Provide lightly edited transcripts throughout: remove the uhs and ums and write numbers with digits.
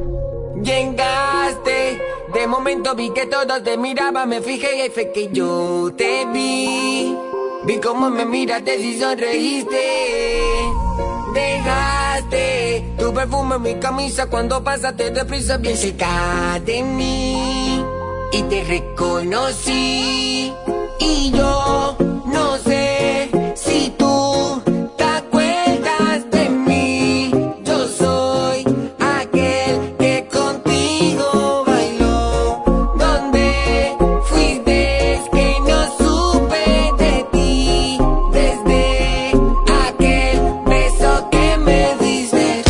Llegaste, de momento vi que todos te miraban, me fijé y fue que yo te vi. Vi cómo me miraste y sonreíste. Dejaste tu perfume en mi camisa cuando pasaste deprisa bien cerca de mí. Y te reconocí. Y yo no sé si tú te acuerdas de mí. Yo soy aquel que contigo bailó. ¿Dónde fuiste? Es que no supe de ti. Desde aquel beso que me diste.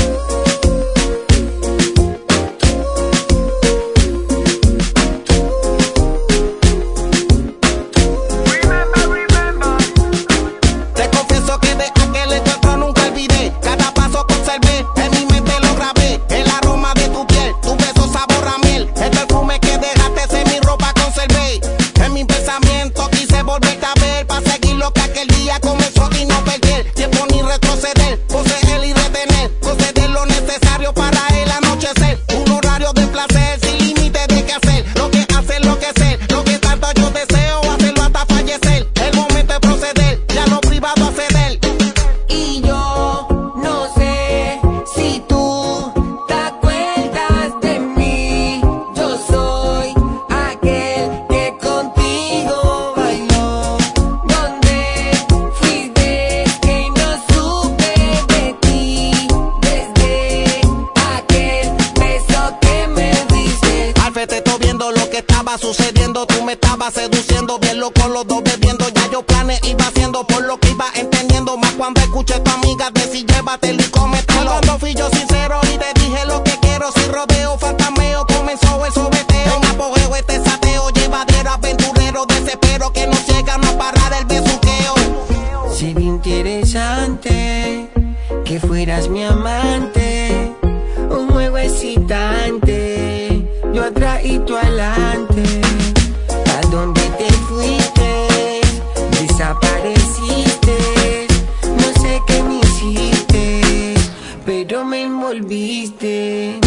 Te confieso que de aquel encuentro nunca olvidé. Cada paso que observé, en mi mente lo grabé. El aroma de tu piel, tu beso sabor a miel. El perfume que dejaste en mi ropa conservé. En mi pensamiento quise volverte a ver, para seguir lo que aquel día comenzó y no perder tiempo ni retroceder. Poseer y retener, conceder lo necesario para el anochecer. Un horario de placer sin límite de qué hacer. Lo que hace enloquecer, lo que tanto yo deseo, hacerlo hasta fallecer. El momento de proceder, ya lo privado a ceder. Y yo no sé si tú te acuerdas de mí. Yo soy aquel que contigo bailó. ¿Dónde fuiste? Que no supe de ti. Desde aquel beso que me diste. Alfe, te estoy viendo lo que estaba sucediendo. Tú me estabas seduciendo, bien loco los dos bebiendo. Ya yo planes iba haciendo por lo que iba entendiendo. Más cuando escuché a tu amiga decir llévatelo y cómetelo. Cuando fui yo sincero y te dije lo que quiero. Sin rodeo, fantameo, comenzó el sobeteo. En apogeo este sateo, llevadero, aventurero. Desespero que no llega a no parar el besuqueo. Sería interesante que fueras mi amante, un juego excitante, yo atrás y tú adelante. ¿A dónde te fuiste? Desapareciste, no sé qué me hiciste, pero me envolviste.